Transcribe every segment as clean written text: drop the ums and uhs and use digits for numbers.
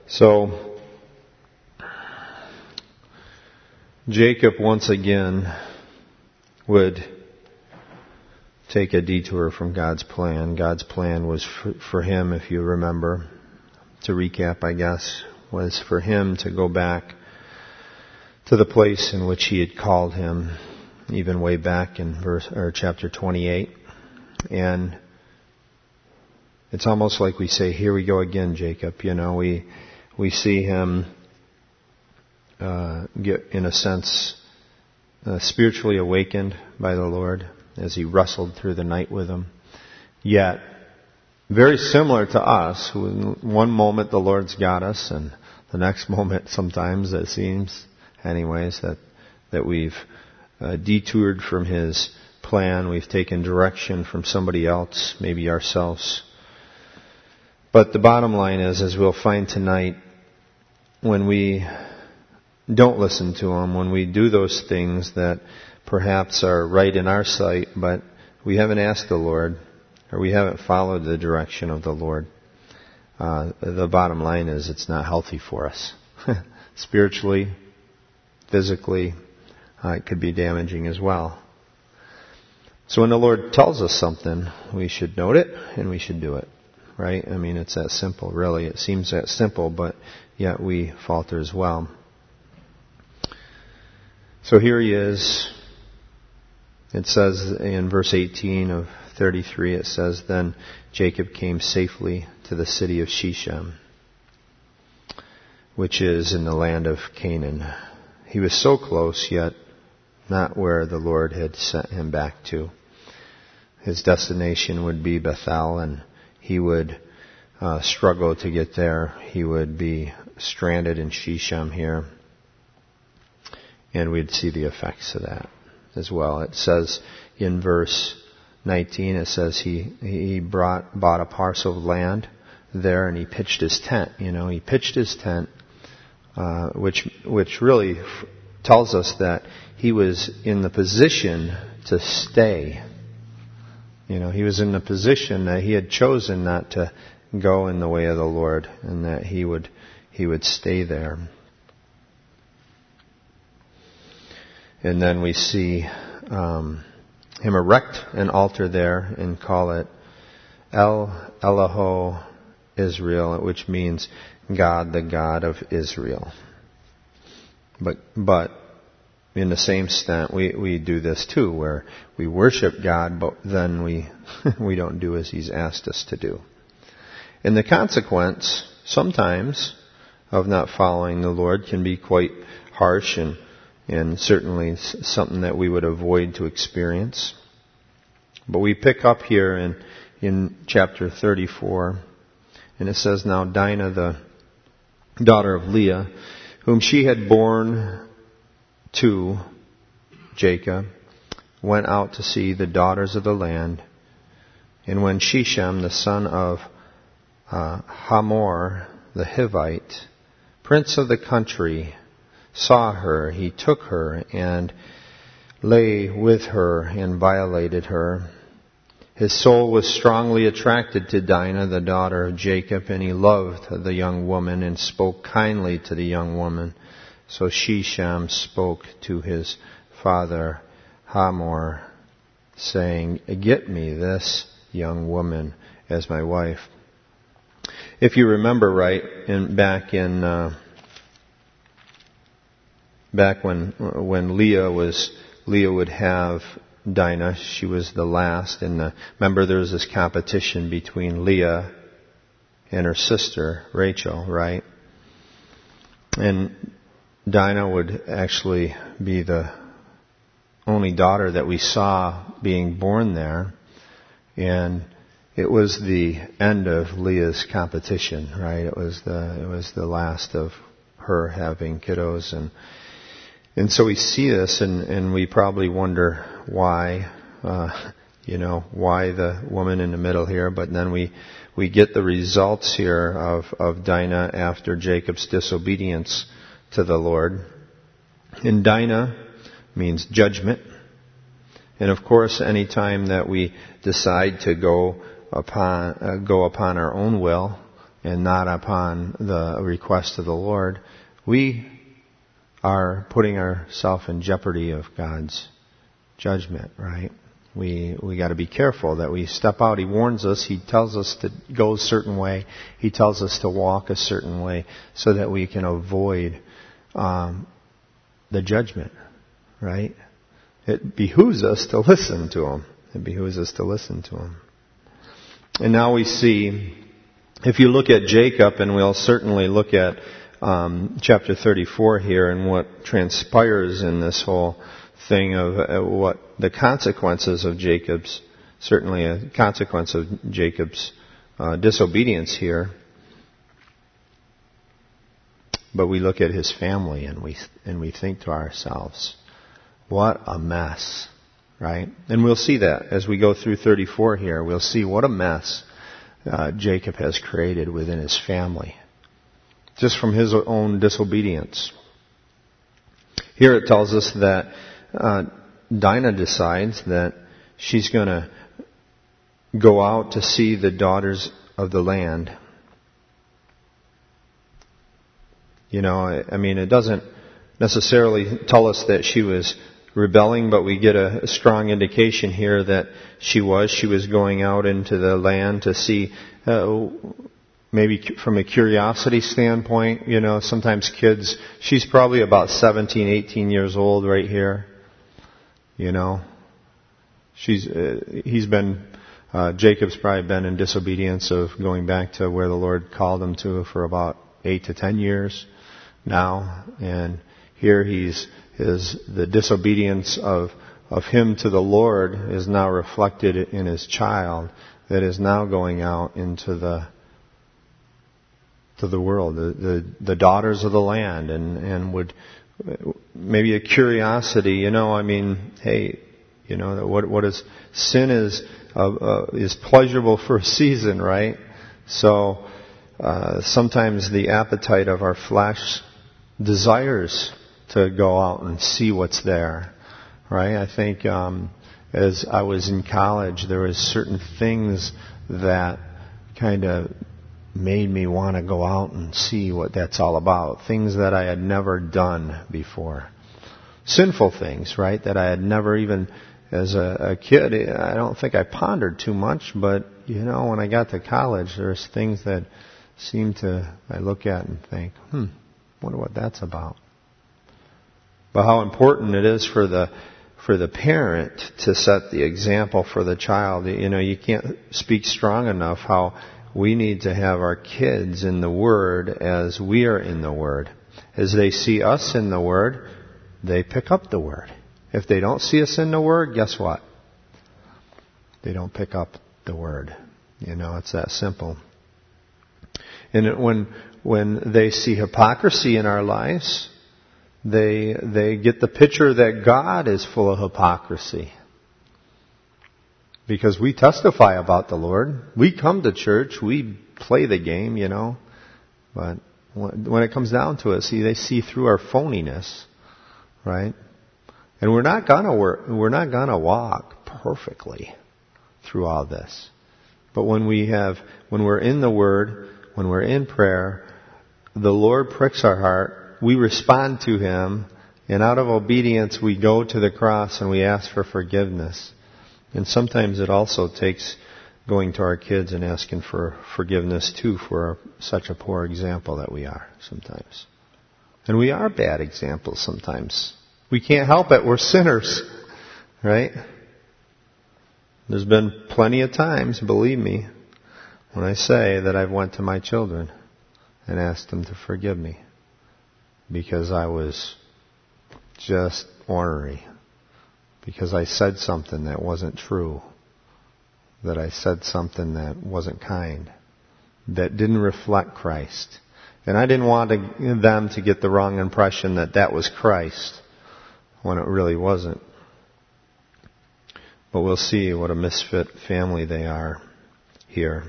So, Jacob once again would take a detour from God's plan. God's plan was for him, if you remember, to recap, I guess, was for him to go back to the place in which he had called him, even way back in chapter 28. And it's almost like we say, here we go again, Jacob. You know, we see him get, in a sense, spiritually awakened by the Lord as he wrestled through the night with him. Yet, very similar to us, one moment the Lord's got us, and the next moment sometimes it seems, anyways, that we've detoured from His plan. We've taken direction from somebody else, maybe ourselves. But the bottom line is, as we'll find tonight, when we don't listen to Him, when we do those things that perhaps are right in our sight, but we haven't asked the Lord, or we haven't followed the direction of the Lord, the bottom line is it's not healthy for us. Spiritually, physically, it could be damaging as well. So when the Lord tells us something, we should note it and we should do it. Right? I mean, it's that simple, really. It seems that simple, but yet we falter as well. So here he is. It says in verse 18 of 33, it says, Then Jacob came safely to the city of Shechem, which is in the land of Canaan. He was so close, yet not where the Lord had sent him back to. His destination would be Bethel, and he would struggle to get there. He would be stranded in Shechem here. And we'd see the effects of that as well. It says in verse 19, it says he bought a parcel of land there and he pitched his tent. You know, he pitched his tent, which really tells us that he was in the position to stay. You know, he was in the position that he had chosen not to go in the way of the Lord, and that he would stay there. And then we see him erect an altar there and call it El Eloho Israel, which means God, the God of Israel. But in the same extent, we do this too, where we worship God, but then we don't do as He's asked us to do. And the consequence, sometimes, of not following the Lord can be quite harsh and certainly something that we would avoid to experience. But we pick up here in chapter 34, and it says, Now Dinah, the daughter of Leah, whom she had borne to Jacob, went out to see the daughters of the land. And when Shechem, the son of Hamor, the Hivite, prince of the country, saw her, he took her and lay with her and violated her. His soul was strongly attracted to Dinah, the daughter of Jacob, and he loved the young woman and spoke kindly to the young woman. So Shechem spoke to his father Hamor, saying, Get me this young woman as my wife. If you remember right, back when Leah would have Dinah, she was the last, and remember there was this competition between Leah and her sister Rachel, right? And Dinah would actually be the only daughter that we saw being born there, and it was the end of Leah's competition, right? It was the last of her having kiddos, and so we see this, and we probably wonder why, why the woman in the middle here. But then we get the results here of Dinah after Jacob's disobedience to the Lord. And Dinah means judgment. And of course, any time that we decide to go upon our own will and not upon the request of the Lord, we are putting ourselves in jeopardy of God's judgment, right? We got to be careful that we step out. He warns us. He tells us to go a certain way. He tells us to walk a certain way so that we can avoid the judgment, right? It behooves us to listen to Him. It behooves us to listen to Him. And now we see, if you look at Jacob, and we'll certainly look at chapter 34 here and what transpires in this whole thing of what the consequences of Jacob's, certainly a consequence of Jacob's disobedience here. But we look at his family and we think to ourselves, what a mess, right? And we'll see that as we go through 34 here. We'll see what a mess Jacob has created within his family, just from his own disobedience. Here it tells us that Dinah decides that she's going to go out to see the daughters of the land. You know, I mean, it doesn't necessarily tell us that she was rebelling, but we get a strong indication here that she was going out into the land to see, maybe from a curiosity standpoint. You know, sometimes kids, she's probably about 17, 18 years old right here. You know, Jacob's probably been in disobedience of going back to where the Lord called him to for about 8 to 10 years now. And here the disobedience of him to the Lord is now reflected in his child that is now going out into the world, the daughters of the land, and would maybe a curiosity, you know, I mean, hey, you know, what is sin is pleasurable for a season, right? So sometimes the appetite of our flesh desires to go out and see what's there, right? I think as I was in college, there was certain things that kind of made me want to go out and see what that's all about. Things that I had never done before. Sinful things, right? That I had never even, as a kid, I don't think I pondered too much, but, you know, when I got to college, there's things that I look at and think, wonder what that's about. But how important it is for the parent to set the example for the child. You know, you can't speak strong enough how we need to have our kids in the Word as we are in the Word. As they see us in the Word, they pick up the Word. If they don't see us in the Word, guess what? They don't pick up the Word. You know, it's that simple. And when they see hypocrisy in our lives, they get the picture that God is full of hypocrisy. Because we testify about the Lord. We come to church. We play the game, you know. But when it comes down to it, they see through our phoniness, right? And we're not gonna walk perfectly through all this. But when we're in the Word, when we're in prayer, the Lord pricks our heart. We respond to Him, and out of obedience, we go to the cross and we ask for forgiveness. And sometimes it also takes going to our kids and asking for forgiveness too for such a poor example that we are sometimes. And we are bad examples sometimes. We can't help it. We're sinners, right? There's been plenty of times, believe me, when I say that I've went to my children and asked them to forgive me because I was just ornery. Because I said something that wasn't true. That I said something that wasn't kind. That didn't reflect Christ. And I didn't want them to get the wrong impression that was Christ when it really wasn't. But we'll see what a misfit family they are here.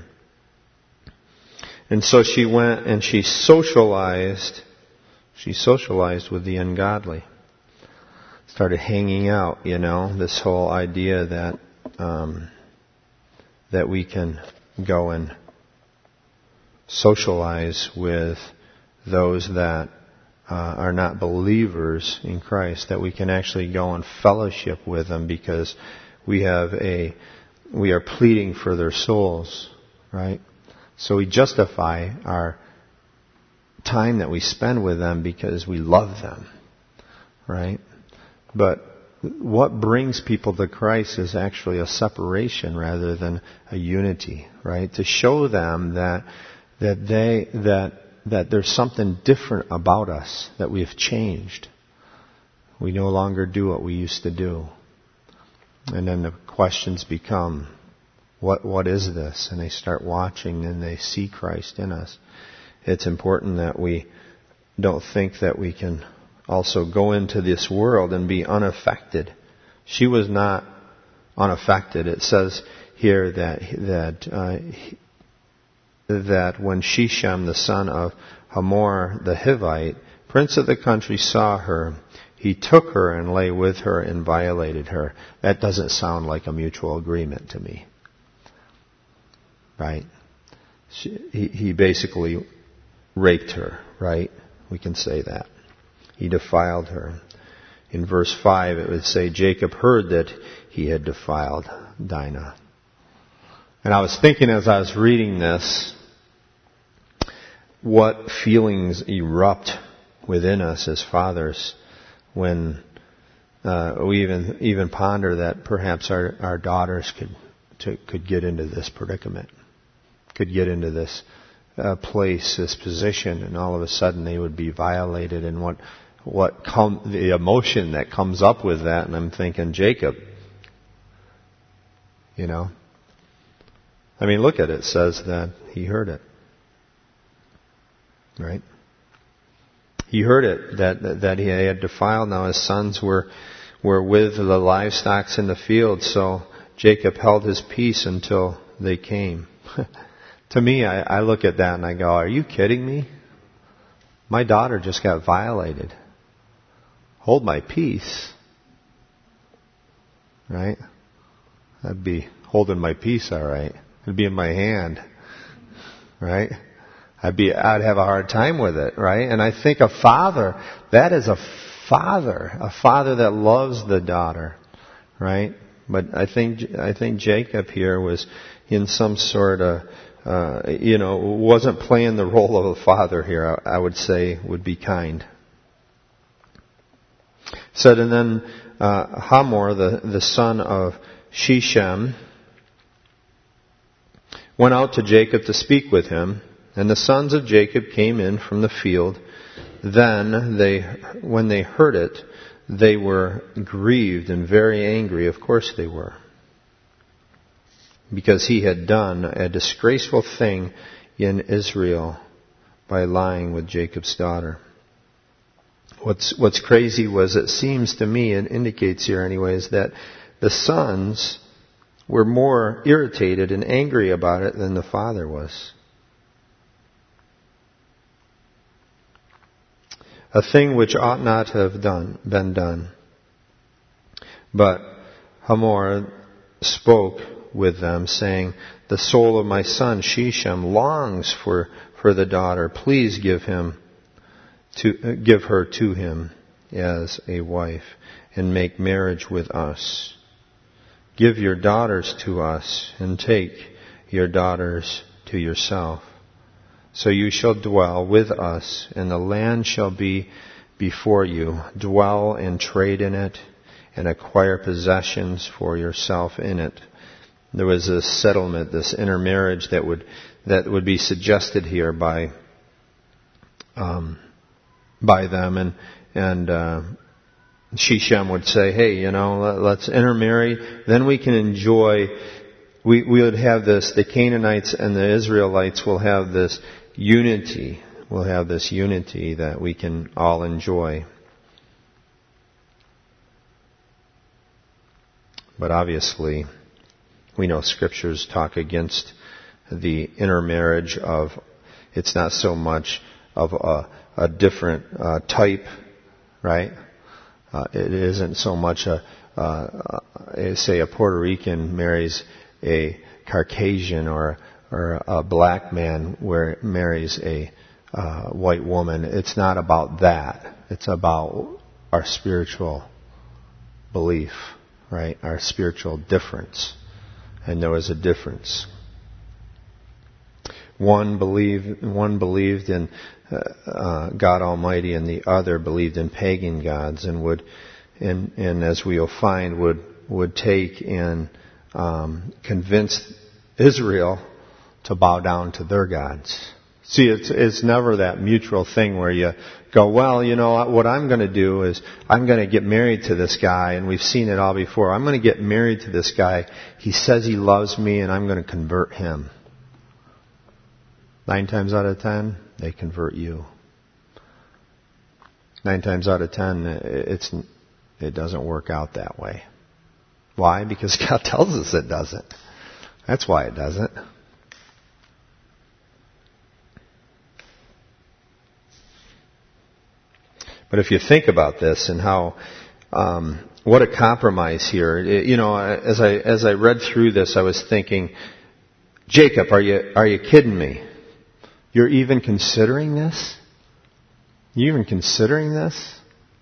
And so she went and she socialized with the ungodly. Started hanging out, you know, this whole idea that we can go and socialize with those that are not believers in Christ, that we can actually go and fellowship with them because we are pleading for their souls, right? So we justify our time that we spend with them because we love them, right? But what brings people to Christ is actually a separation rather than a unity, right? To show them that there's something different about us, that we have changed. We no longer do what we used to do. And then the questions become, what is this? And they start watching and they see Christ in us. It's important that we don't think that we can also go into this world and be unaffected. She was not unaffected. It says here that when Shechem, the son of Hamor the Hivite, prince of the country, saw her, he took her and lay with her and violated her. That doesn't sound like a mutual agreement to me. Right? He basically raped her, right? We can say that. He defiled her. In verse 5 it would say, Jacob heard that he had defiled Dinah. And I was thinking as I was reading this, what feelings erupt within us as fathers when we even ponder that perhaps our daughters could get into this predicament, could get into this place, this position, and all of a sudden they would be violated, and the emotion that comes up with that. And I'm thinking, Jacob, I mean, look at it. It says that he heard it, right? He heard it that he had defiled. Now his sons were with the livestock in the field, so Jacob held his peace until they came. To me, I look at that and I go, are you kidding me? My daughter just got violated. Hold my peace. Right? I'd be holding my peace, all right. It'd be in my hand. Right? I'd have a hard time with it, right? And I think a father, that is a father that loves the daughter, right? But I think Jacob here was in some sort of wasn't playing the role of a father here. I would say would be kind. Said, and then Hamor, the son of Shechem, went out to Jacob to speak with him, and the sons of Jacob came in from the field. Then when they heard it, they were grieved and very angry. Of course they were, because he had done a disgraceful thing in Israel by lying with Jacob's daughter. What's crazy was, it seems to me, it indicates here anyways, that the sons were more irritated and angry about it than the father was. A thing which ought not to have been done. But Hamor spoke with them, saying, the soul of my son Shechem longs for the daughter. Please give her to him as a wife, and make marriage with us. Give your daughters to us, and take your daughters to yourself. So you shall dwell with us, and the land shall be before you. Dwell and trade in it, and acquire possessions for yourself in it. There was a settlement, this intermarriage that would be suggested here by them, and Shechem would say, hey, let's intermarry, then we can enjoy. We would have this. The Canaanites and the Israelites will have this unity. We'll have this unity that we can all enjoy. But obviously, we know scriptures talk against the intermarriage of. It's not so much of a different type, right? It isn't so much say a Puerto Rican marries a Caucasian or or a black man marries a white woman. It's not about that. It's about our spiritual belief, right? Our spiritual difference. And there was a difference. One believed in God Almighty, and the other believed in pagan gods, and and as we'll find, would take and convince Israel to bow down to their gods. See, it's never that mutual thing where you go, well, you know, what I'm going to do is I'm going to get married to this guy, and we've seen it all before. I'm going to get married to this guy. He says he loves me, and I'm going to convert him. 9 times out of 10, they convert you. 9 times out of 10, it doesn't work out that way. Why? Because God tells us it doesn't. That's why it doesn't. But if you think about this and how, what a compromise here. You know, as I read through this, I was thinking, Jacob, are you kidding me? You're even considering this? You even considering this?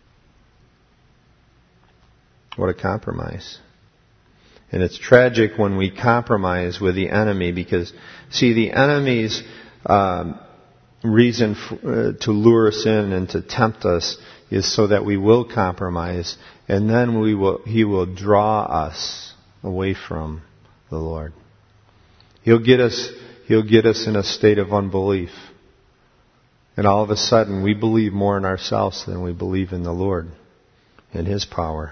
What a compromise. And it's tragic when we compromise with the enemy, because, see, the enemy's reason to lure us in and to tempt us is so that we will compromise, and then he will draw us away from the Lord. He'll get us in a state of unbelief. And all of a sudden we believe more in ourselves than we believe in the Lord and His power.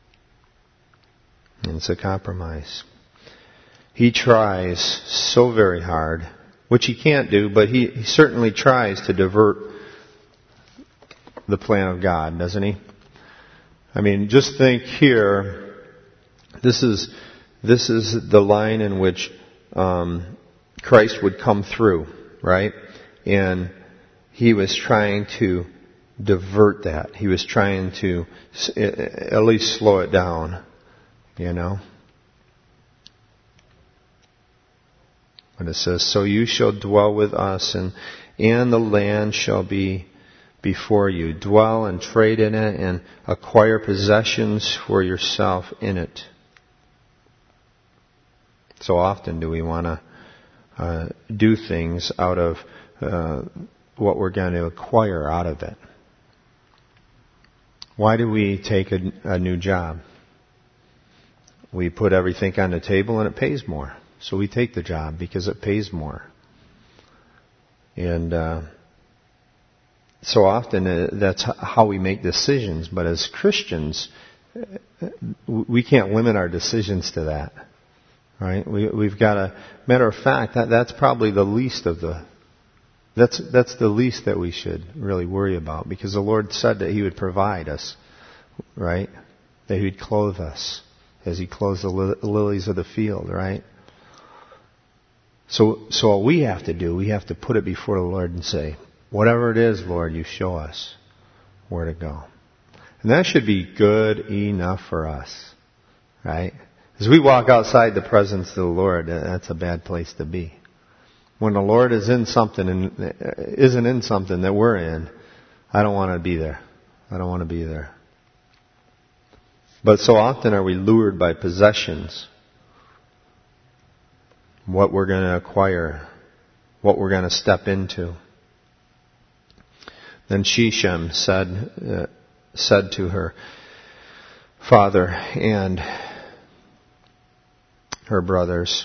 And it's a compromise. He tries so very hard, which he can't do, but he certainly tries to divert the plan of God, doesn't he? I mean, just think here, this is the line in which Christ would come through, right? And he was trying to divert that. He was trying to at least slow it down, you know. When it says, so you shall dwell with us, and the land shall be before you. Dwell and trade in it, and acquire possessions for yourself in it. So often do we want to do things out of what we're going to acquire out of it. Why do we take a new job? We put everything on the table and it pays more. So we take the job because it pays more. And so often that's how we make decisions. But as Christians, we can't limit our decisions to that. Right? We've got to, matter of fact, that's probably the least of that's the least that we should really worry about, because the Lord said that He would provide us, right? That He would clothe us as He clothes the lilies of the field, right? So what we have to do, we have to put it before the Lord and say, whatever it is, Lord, you show us where to go. And that should be good enough for us, right? As we walk outside the presence of the Lord, that's a bad place to be. When the Lord is in something and isn't in something that we're in, I don't want to be there. I don't want to be there. But so often are we lured by possessions, what we're going to acquire, what we're going to step into. Then Shechem said to her father and her brothers,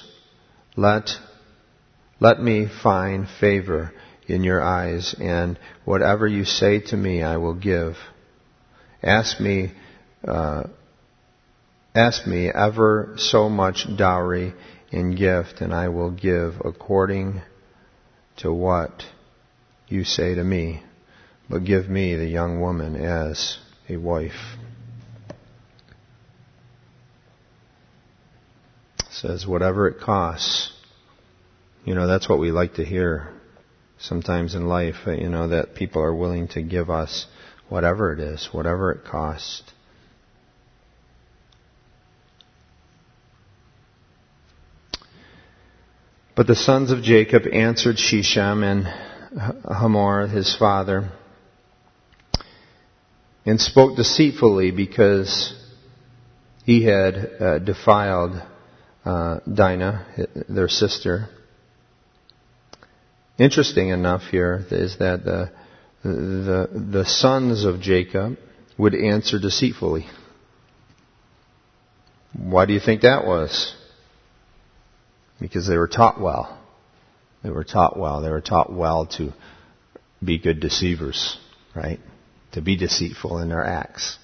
Let me find favor in your eyes, and whatever you say to me I will give. Ask me ever so much dowry in gift, and I will give according to what you say to me. But give me the young woman as a wife. It says, whatever it costs. You know, that's what we like to hear sometimes in life, you know, that people are willing to give us whatever it is, whatever it costs. But the sons of Jacob answered Shechem and Hamor, his father, and spoke deceitfully because he had defiled Dinah, their sister. Interesting enough here is that the sons of Jacob would answer deceitfully. Why do you think that was? Because they were taught well. They were taught well. They were taught well to be good deceivers, right? To be deceitful in their acts.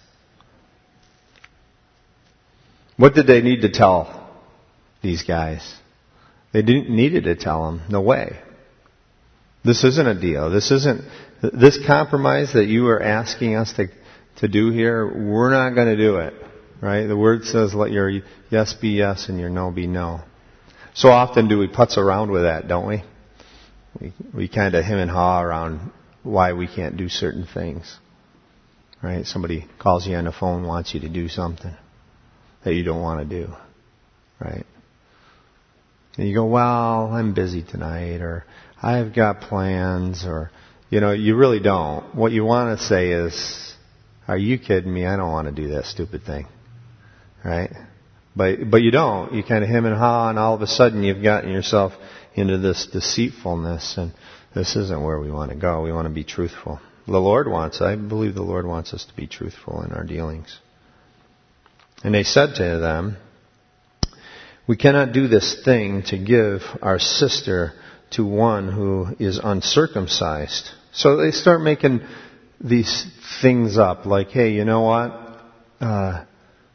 What did they need to tell these guys? They didn't needed to tell them. No way. This isn't a deal. This compromise that you are asking us to do here, we're not going to do it. Right? The Word says, let your yes be yes and your no be no. So often do we putz around with that, don't we? We kind of hem and haw around why we can't do certain things. Right? Somebody calls you on the phone, wants you to do something that you don't want to do. Right? And you go, well, I'm busy tonight, or I've got plans, or, you really don't. What you want to say is, are you kidding me? I don't want to do that stupid thing. Right? But you don't. You kind of hem and haw, and all of a sudden you've gotten yourself into this deceitfulness, and this isn't where we want to go. We want to be truthful. I believe the Lord wants us to be truthful in our dealings. And they said to them, we cannot do this thing to give our sister to one who is uncircumcised. So they start making these things up, like, hey, you know what?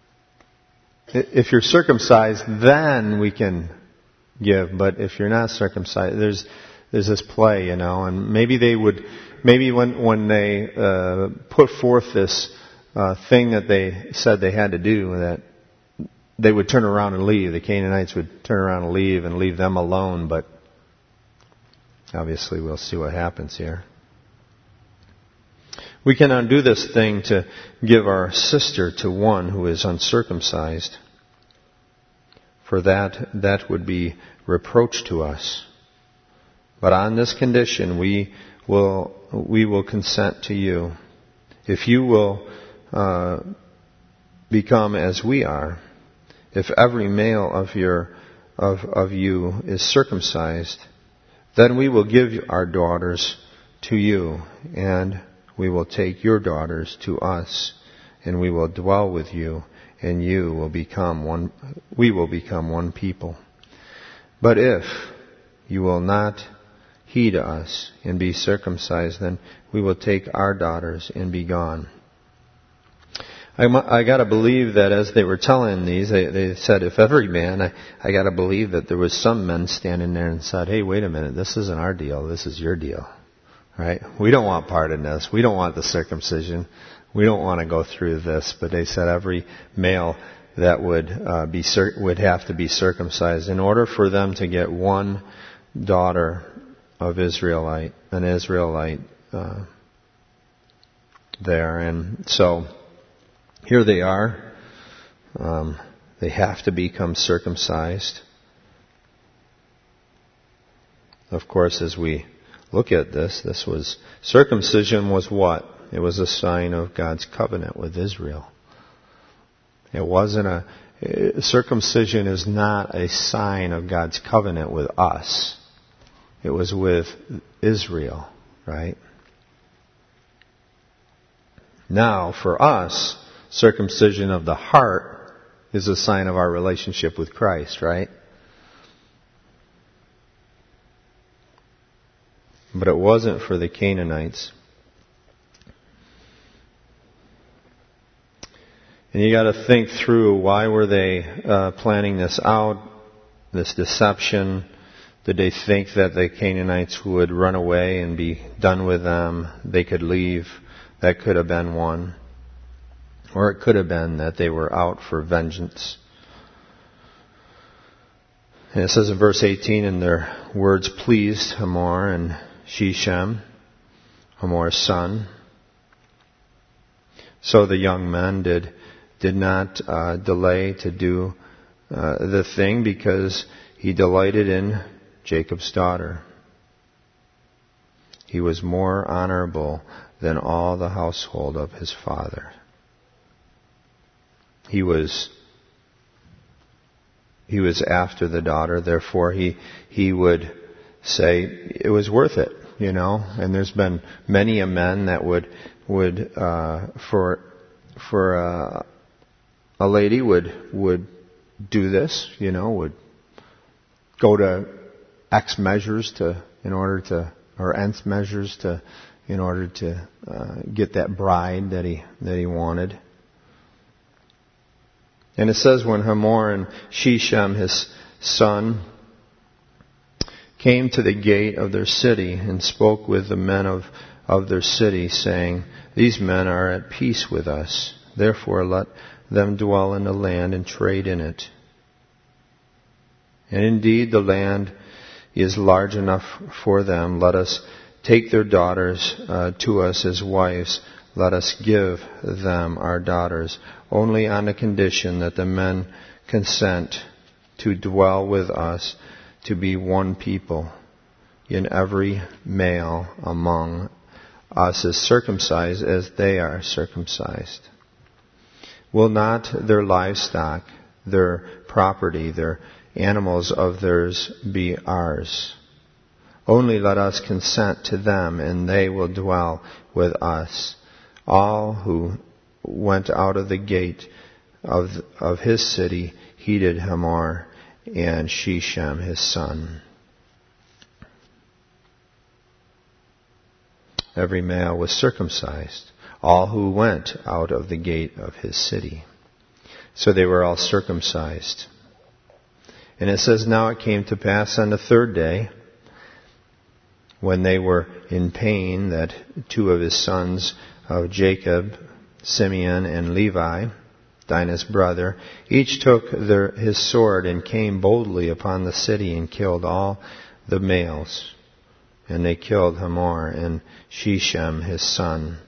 If you're circumcised, then we can give. But if you're not circumcised, there's this play, and maybe when they put forth this thing that they said they had to do, that they would turn around and leave. The Canaanites would turn around and leave them alone. But obviously, we'll see what happens here. We cannot do this thing to give our sister to one who is uncircumcised, for that would be reproach to us. But on this condition, we will consent to you. If you will become as we are, if every male of you is circumcised, then we will give our daughters to you, and we will take your daughters to us, and we will dwell with you, and we will become one people. But if you will not heed us and be circumcised, then we will take our daughters and be gone. I got to believe that as they were telling these, they said, if every man, I got to believe that there was some men standing there and said, hey, wait a minute, this isn't our deal, this is your deal. Right? We don't want part in this. We don't want the circumcision. We don't want to go through this. But they said every male that would have to be circumcised in order for them to get one daughter of an Israelite there. And so here they are. They have to become circumcised. Of course, as we look at this circumcision was what? It was a sign of God's covenant with Israel. It wasn't circumcision is not a sign of God's covenant with us. It was with Israel, right? Now, for us, circumcision of the heart is a sign of our relationship with Christ, right? But it wasn't for the Canaanites. And you got to think through, why were they planning this out, this deception? Did they think that the Canaanites would run away and be done with them? They could leave. That could have been one. Or it could have been that they were out for vengeance. And it says in verse 18, and their words pleased Hamor and Shechem, Hamor's son. So the young men did not delay to do the thing, because he delighted in Jacob's daughter. He was more honorable than all the household of his father. He was after the daughter, therefore he would say it was worth it, you know. And there's been many a men that would for a lady would do this, you know, would go to X measures in order to get that bride that he wanted. And it says when Hamor and Sheshem, his son, came to the gate of their city and spoke with the men of their city, saying, "These men are at peace with us. Therefore let them dwell in the land and trade in it. And indeed the land is large enough for them. Let us take their daughters to us as wives. Let us give them our daughters, only on the condition that the men consent to dwell with us, to be one people, in every male among us is circumcised as they are circumcised. Will not their livestock, their property, their animals of theirs be ours? Only let us consent to them, and they will dwell with us." All who went out of the gate of his city heeded Hamor and Sheshem his son. Every male was circumcised, all who went out of the gate of his city. So they were all circumcised. And it says, "Now it came to pass on the third day, when they were in pain, that two of his sons of Jacob, Simeon and Levi, Dinah's brother, each took his sword and came boldly upon the city and killed all the males. And they killed Hamor and Sheshem his son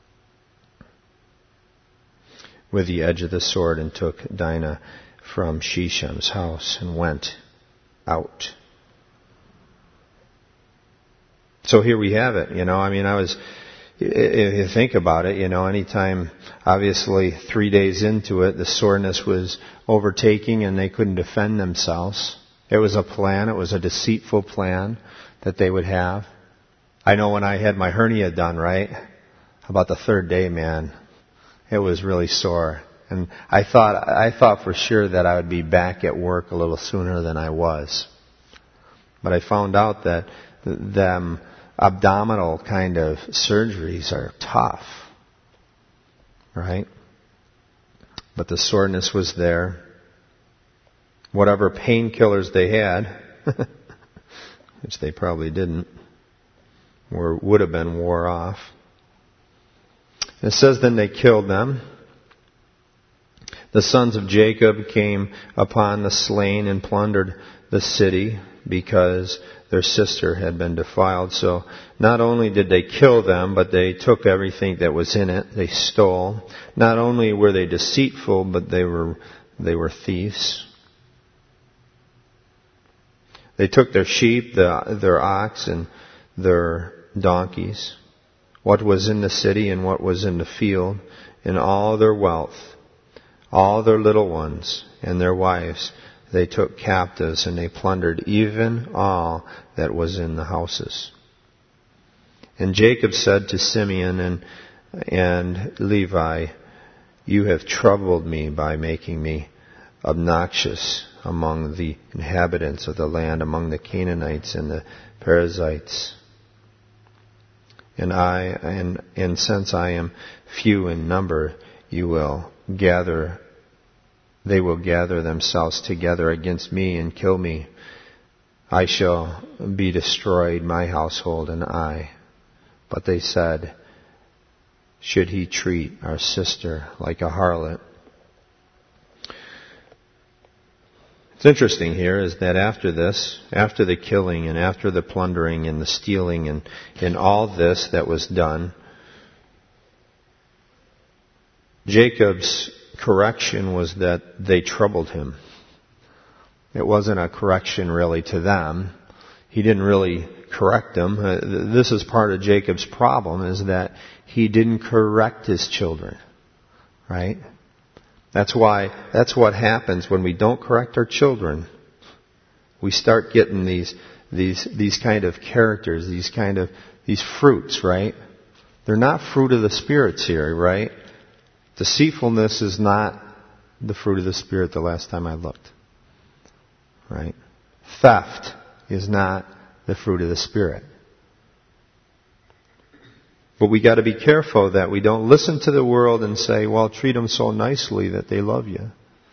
with the edge of the sword, and took Dinah from Sheshem's house and went out." So here we have it, you know. I mean, if you think about it, you know, anytime, obviously 3 days into it, the soreness was overtaking and they couldn't defend themselves. It was a plan. It was a deceitful plan that they would have. I know when I had my hernia done, right? About the third day, man, it was really sore. And I thought for sure that I would be back at work a little sooner than I was. But I found out that them abdominal kind of surgeries are tough, right? But the soreness was there. Whatever painkillers they had, which they probably didn't, would have been wore off. It says, "Then they killed them. The sons of Jacob came upon the slain and plundered the city, because their sister had been defiled." So not only did they kill them, but they took everything that was in it. They stole. Not only were they deceitful, but they were thieves. They took their sheep, their ox, and their donkeys, what was in the city and what was in the field, and all their wealth, all their little ones and their wives. They took captives, and they plundered even all that was in the houses. And Jacob said to Simeon and Levi, "You have troubled me by making me obnoxious among the inhabitants of the land, among the Canaanites and the Perizzites. And since I am few in number, they will gather themselves together against me and kill me. I shall be destroyed, my household and I." But they said, "Should he treat our sister like a harlot?" What's interesting here is that after this, after the killing and after the plundering and the stealing and all this that was done, Jacob's correction was that they troubled him. It wasn't a correction really to them. he didn't really correct them. This is part of Jacob's problem, is that he didn't correct his children. Right? That's what happens when we don't correct our children. We start getting these kind of characters, these fruits, right? They're not fruit of the spirits here, right? Deceitfulness is not the fruit of the Spirit the last time I looked. Right? Theft is not the fruit of the Spirit. But we got to be careful that we don't listen to the world and say, well, treat them so nicely that they love you.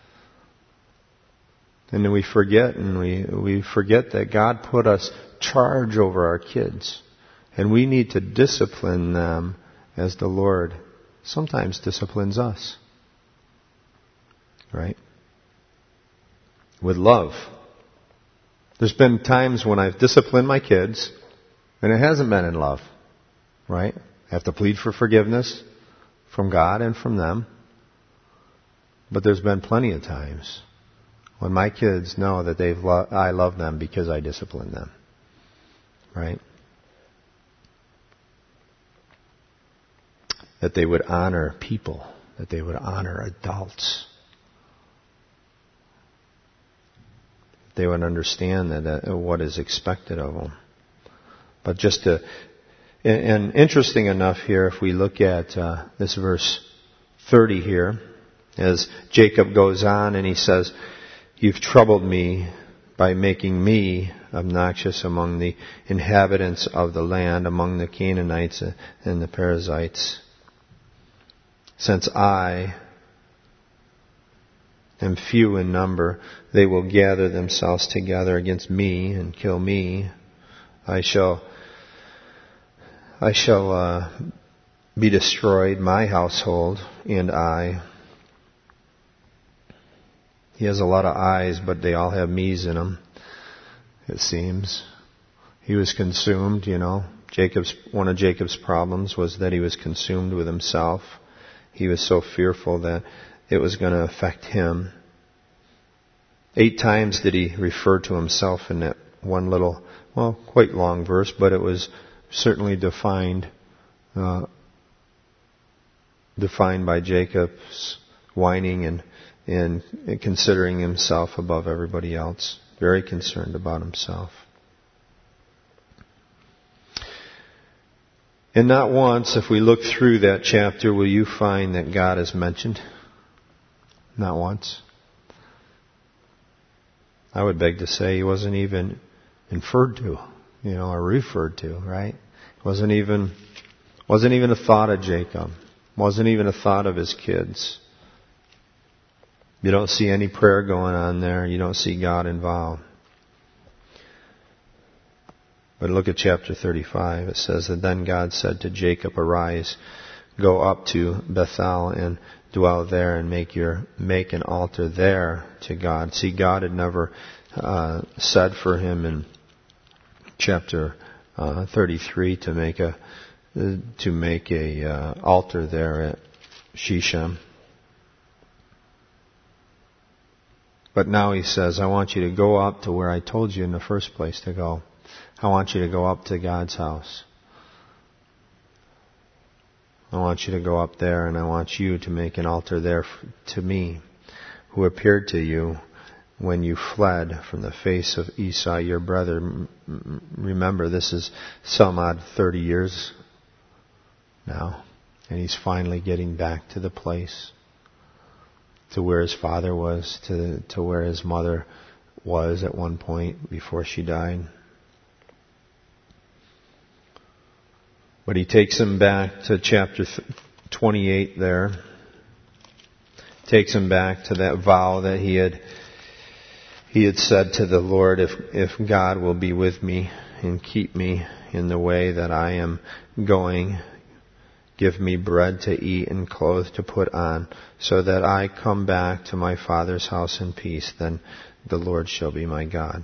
And then we forget that God put us charge over our kids. And we need to discipline them as the Lord sometimes disciplines us. Right? With love. There's been times when I've disciplined my kids and it hasn't been in love. Right? I have to plead for forgiveness from God and from them. But there's been plenty of times when my kids know that I love them because I discipline them. Right? That they would honor people, that they would honor adults. They would understand that what is expected of them. But and interesting enough here, if we look at this verse 30 here, as Jacob goes on and he says, "You've troubled me by making me obnoxious among the inhabitants of the land, among the Canaanites and the Perizzites. Since I am few in number, they will gather themselves together against me and kill me. I shall be destroyed, my household and I." He has a lot of I's, but they all have me's in them, it seems. He was consumed, one of Jacob's problems was that he was consumed with himself. He was so fearful that it was going to affect him. 8 times did he refer to himself in that one little, quite long verse, but it was certainly defined by Jacob's whining and considering himself above everybody else. Very concerned about himself. And not once, if we look through that chapter, will you find that God is mentioned. Not once. I would beg to say he wasn't even inferred to, or referred to, right? Wasn't even a thought of Jacob. Wasn't even a thought of his kids. You don't see any prayer going on there. You don't see God involved. But look at chapter 35. It says that then God said to Jacob, "Arise, go up to Bethel and dwell there and make an altar there to God." See, God had never said for him in chapter 33 to make a altar there at Shechem. But now he says, "I want you to go up to where I told you in the first place to go. I want you to go up to God's house. I want you to go up there and I want you to make an altar there to me, who appeared to you when you fled from the face of Esau, your brother." Remember, this is some odd 30 years now. And he's finally getting back to the place, to where his father was, to where his mother was at one point before she died. But he takes him back to chapter 28 there. Takes him back to that vow that he had said to the Lord, if God will be with me and keep me in the way that I am going, give me bread to eat and clothes to put on, so that I come back to my father's house in peace, then the Lord shall be my God.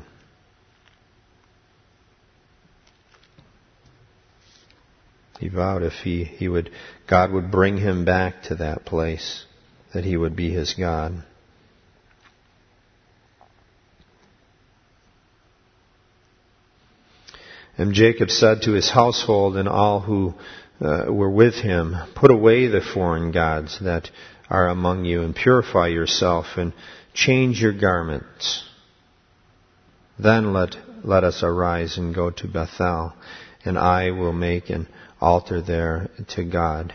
He vowed if God would bring him back to that place, that he would be his God. And Jacob said to his household and all who were with him, "Put away the foreign gods that are among you, and purify yourself, and change your garments. Then let us arise and go to Bethel, and I will make an altar there to God."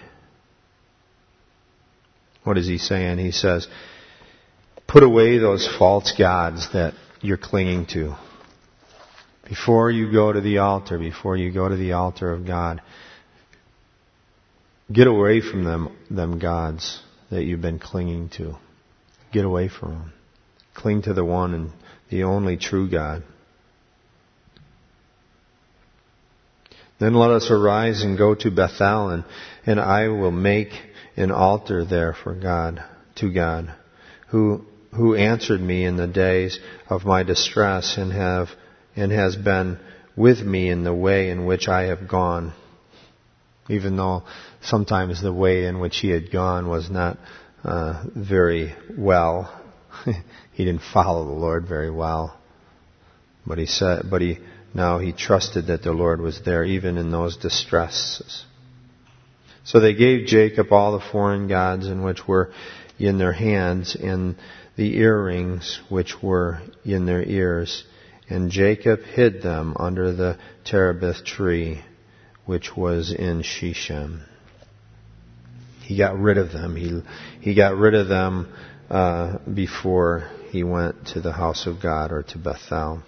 What is he saying? He says, put away those false gods that you're clinging to. Before you go to the altar of God, get away from them gods that you've been clinging to. Get away from them. Cling to the one and the only true God. Then let us arise and go to Bethel, and I will make an altar there for God, to God, who answered me in the days of my distress and has been with me in the way in which I have gone. Even though sometimes the way in which he had gone was not very well. He didn't follow the Lord very well. But now he trusted that the Lord was there even in those distresses. So they gave Jacob all the foreign gods in which were in their hands, and the earrings which were in their ears. And Jacob hid them under the terebinth tree, which was in Shechem. He got rid of them. He got rid of them before he went to the house of God, or to Bethel.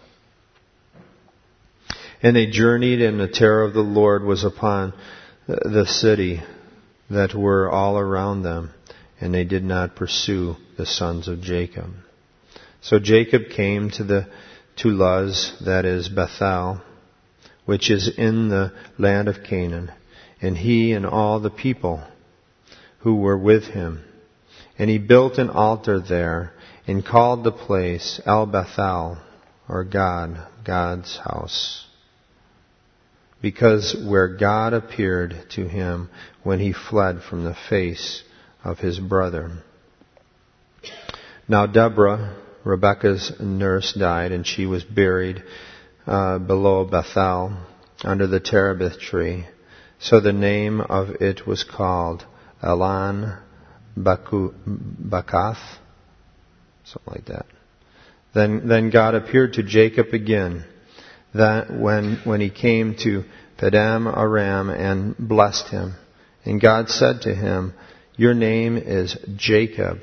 And they journeyed, and the terror of the Lord was upon the city that were all around them, and they did not pursue the sons of Jacob. So Jacob came to Luz, that is Bethel, which is in the land of Canaan, and he and all the people who were with him. And he built an altar there, and called the place El Bethel, or God's house, because where God appeared to him when he fled from the face of his brother. Now Deborah, Rebekah's nurse, died, and she was buried below Bethel under the terebinth tree. So the name of it was called Elon Bakath, something like that. Then God appeared to Jacob again, that when he came to Padam Aram, and blessed him. And God said to him, "Your name is Jacob.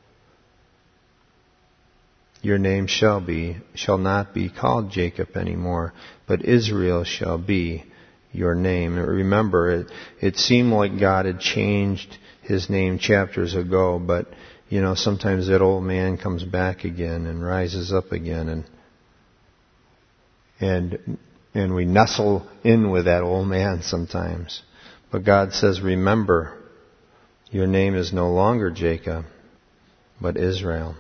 Your name shall not be called Jacob anymore, but Israel shall be your name." Remember, it seemed like God had changed his name chapters ago, but sometimes that old man comes back again and rises up again, and we nestle in with that old man sometimes. But God says, remember, your name is no longer Jacob, but Israel.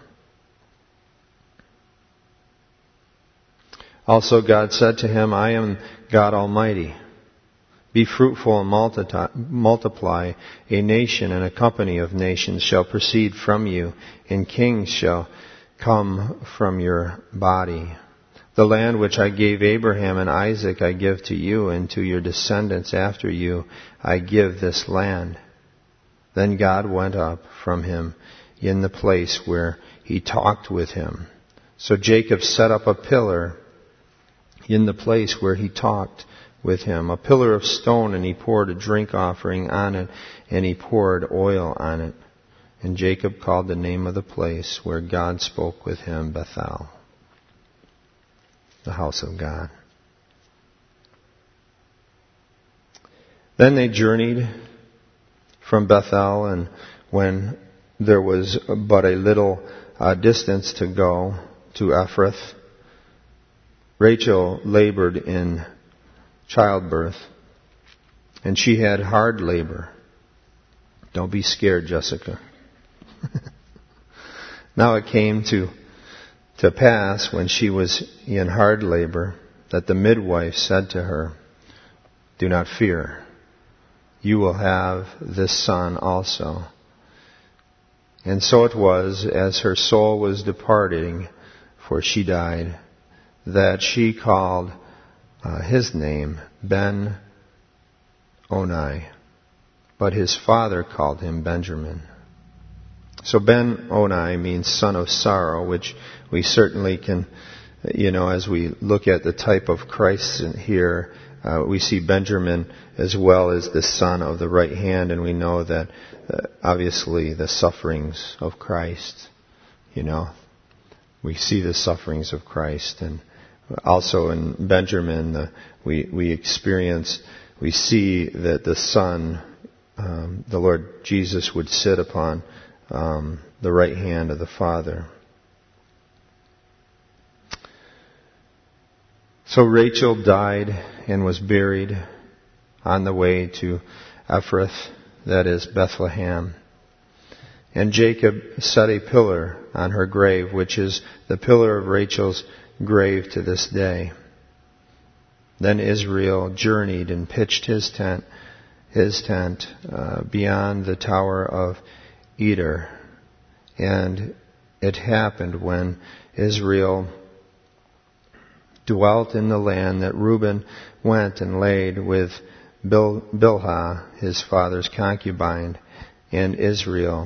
Also God said to him, "I am God Almighty. Be fruitful and multiply. A nation and a company of nations shall proceed from you, and kings shall come from your body. The land which I gave Abraham and Isaac I give to you, and to your descendants after you I give this land." Then God went up from him in the place where he talked with him. So Jacob set up a pillar in the place where he talked with him, a pillar of stone, and he poured a drink offering on it, and he poured oil on it. And Jacob called the name of the place where God spoke with him Bethel, the house of God. Then they journeyed from Bethel, and when there was but a little distance to go to Ephrath, Rachel labored in childbirth, and she had hard labor. Don't be scared, Jessica. Now it came to pass, when she was in hard labor, that the midwife said to her, "Do not fear. You will have this son also." And so it was, as her soul was departing, for she died, that she called his name Ben-Oni, but his father called him Benjamin. So Ben-Oni means son of sorrow, which we certainly can, as we look at the type of Christ here, we see Benjamin as well as the son of the right hand, and we know that obviously the sufferings of Christ, we see the sufferings of Christ. And also in Benjamin, we see that the Son, the Lord Jesus, would sit upon the right hand of the Father. So Rachel died and was buried on the way to Ephrath, that is Bethlehem. And Jacob set a pillar on her grave, which is the pillar of Rachel's grave to this day. Then Israel journeyed and pitched his tent beyond the tower of Eder. And it happened when Israel dwelt in the land that Reuben went and laid with Bilhah, his father's concubine, and Israel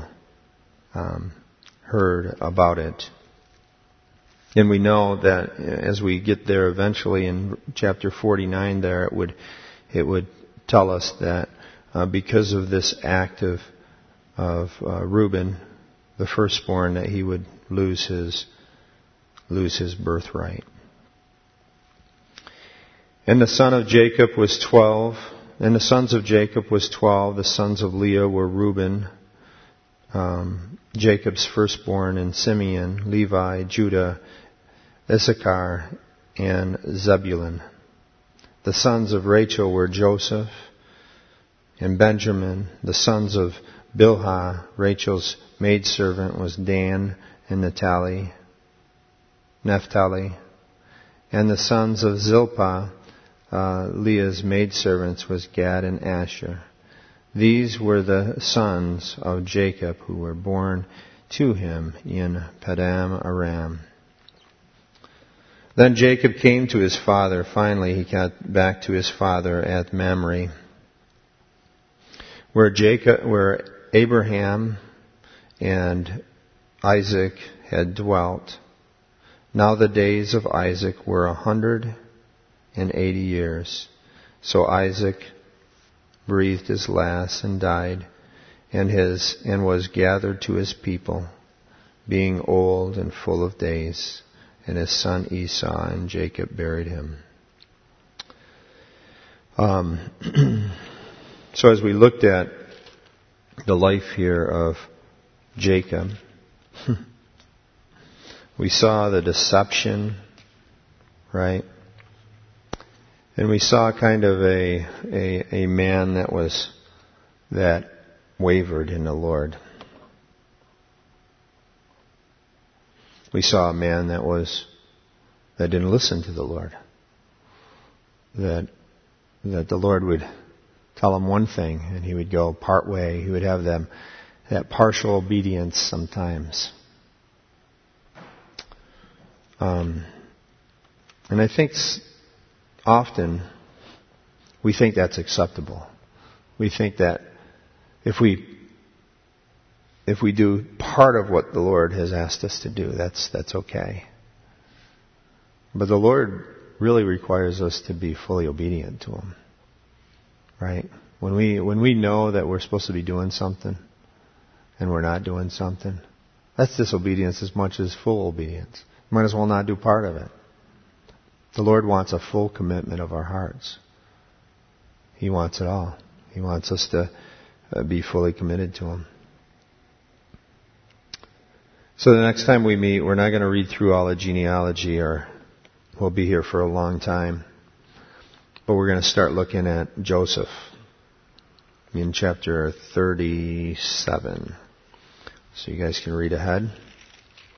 heard about it. And we know that as we get there eventually in chapter 49 there, it would tell us that because of this act of Reuben, the firstborn, that he would lose his birthright. And the son of Jacob was 12, and the sons of Jacob was 12. The sons of Leah were Reuben, Jacob's firstborn, and Simeon, Levi, Judah, Issachar, and Zebulun. The sons of Rachel were Joseph and Benjamin. The sons of Bilhah, Rachel's maidservant, was Dan and Naphtali. And the sons of Zilpah, Leah's maidservants, was Gad and Asher. These were the sons of Jacob who were born to him in Paddan Aram. Then Jacob came to his father. Finally, he got back to his father at Mamre, where Abraham and Isaac had dwelt. Now the days of Isaac were 180 years. So Isaac breathed his last and died, and was gathered to his people, being old and full of days. And his son Esau and Jacob buried him. So as we looked at the life here of Jacob, we saw the deception, right? And we saw kind of a man that wavered in the Lord. We saw a man that didn't listen to the Lord. That the Lord would tell him one thing and he would go part way. He would have that partial obedience sometimes. And I think often we think that's acceptable. We think that if we do part of what the Lord has asked us to do, that's okay. But the Lord really requires us to be fully obedient to Him. Right? When we know that we're supposed to be doing something and we're not doing something, that's disobedience as much as full obedience. Might as well not do part of it. The Lord wants a full commitment of our hearts. He wants it all. He wants us to be fully committed to Him. So the next time we meet, we're not going to read through all the genealogy, or we'll be here for a long time. But we're going to start looking at Joseph in chapter 37. So you guys can read ahead.